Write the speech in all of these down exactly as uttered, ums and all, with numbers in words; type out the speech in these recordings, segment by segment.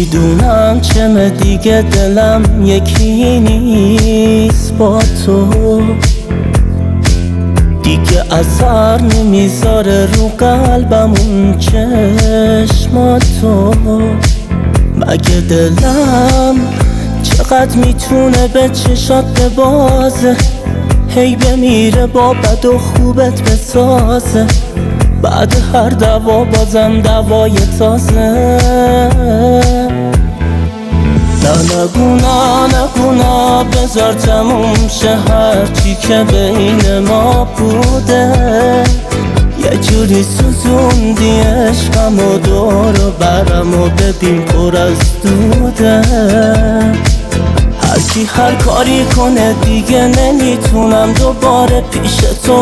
میدونم چمه دیگه دلم یکی نیست با تو، دیگه اثر نمیذاره رو قلبم اون چشماتو. مگه دلم چقدر میتونه به چشات ببازه، هی بمیره با بد و خوبت بسازه، بعد هر دوا بازم دوای تازه. نه نگو نه نگو نه، بذار تموم شه هرچی که بین ما بوده. یه جوری سوزوندی عشقم و دور و برم و ببین پر از دوده. هرکی هر کاری کنه دیگه نمیتونم دوباره پیش تو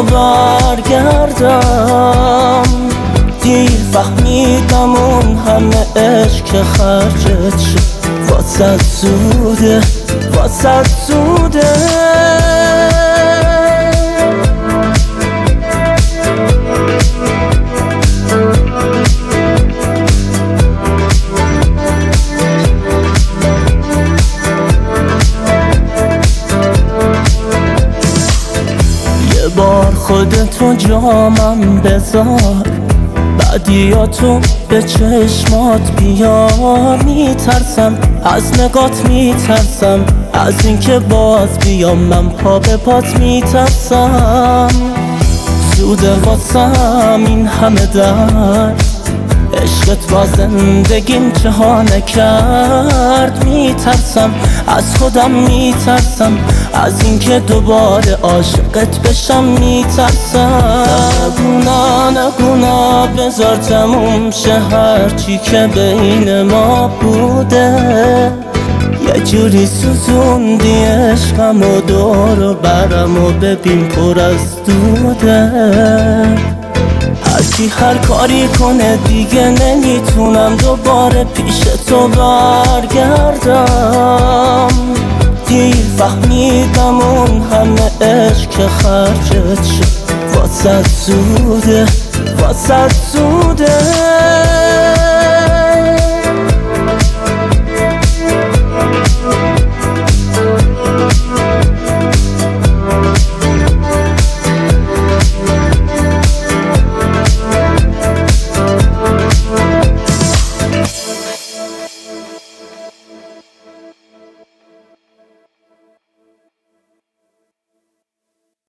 برگردم. دیر فهمیدم اون همه عشق که خرجت شد واسه زوده، واسه زوده. یه بار خودتو جامم بذار، بعدیاتو به چشمات بیار. میترسم از نگات، میترسم از اینکه باز بیام من پا به پات. میترسم زوده واسم این همه درد، عشقت با زندگیم چها نکرد. میترسم از خودم، میترسم از اینکه دوباره عاشقت بشم. میترسم نگو نه نگو نه، بذار تموم شه هرچی که بین ما بوده. یه جوری سوزوندی عشقم و دور و برم و ببین پر از دوده. هرکی هر کاری کنه دیگه نمیتونم دوباره پیش تو برگردم. دیر فهمیدم اون همه عشق که خرجت شد واسه زوده، واسه زوده.